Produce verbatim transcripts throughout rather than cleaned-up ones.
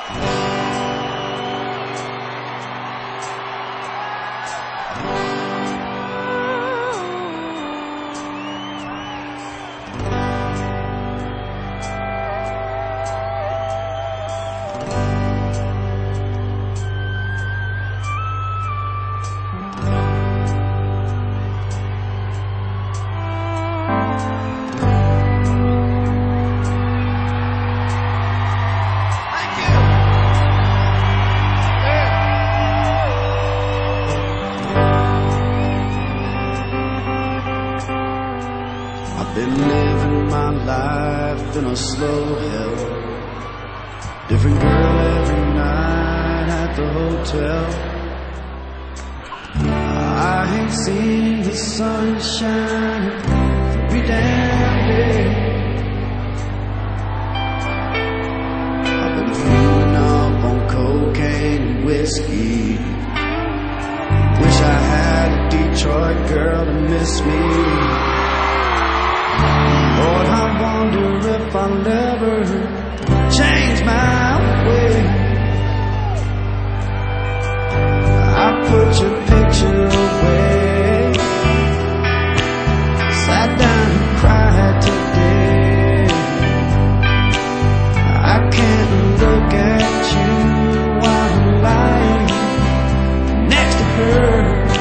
Been living my life in a slow hell. Different girl every night at the hotel. I ain't seen the sun shine every damn day. I've been fueling up on cocaine and whiskey. Wish I had a Detroit girl to miss me. Lord, I wonder if I'll ever change my way. I put your picture away, sat down and cried today. I can't look at you while I'm lying next to her.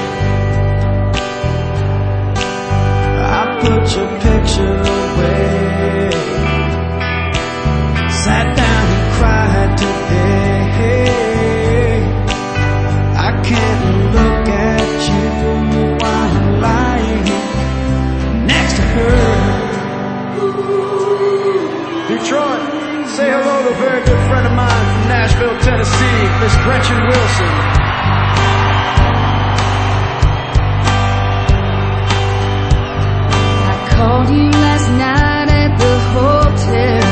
I put your picture away, sat down and cried today. I can't look at you while I'm lying next to her. Detroit, say hello to a very good friend of mine from Nashville, Tennessee, Miss Gretchen Wilson. Called you last night at the hotel.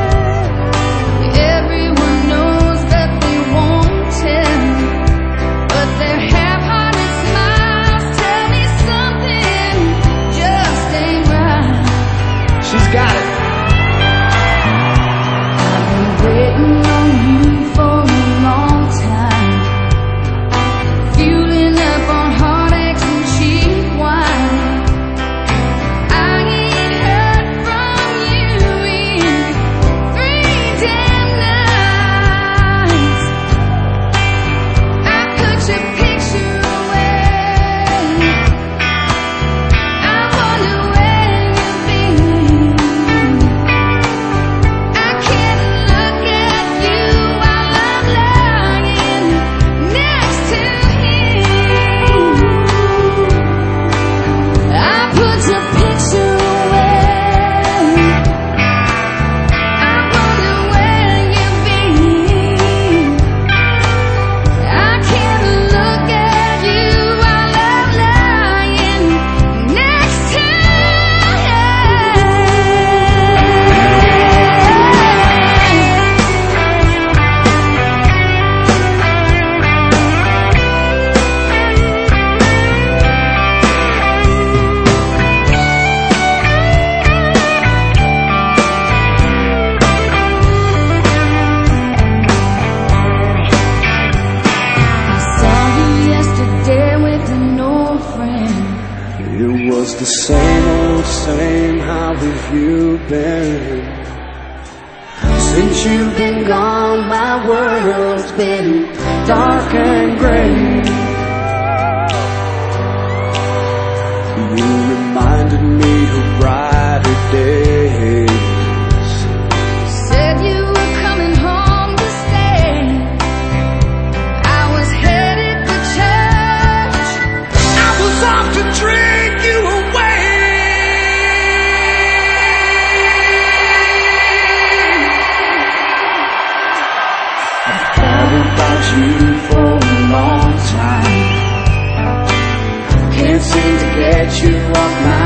Everyone knows that they won't tell, but their half-hearted smiles tell me something just ain't right. She's got it. I've been waiting on you for a long time, fueling up on heartaches and cheap wine. The same old same, how have you been? Since you've been gone, my world's been dark and gray. You reminded me of brighter days. Said you were coming home to stay. I was headed for church. I was off to drink you away. I've thought about you for a long time. Can't seem to get you off my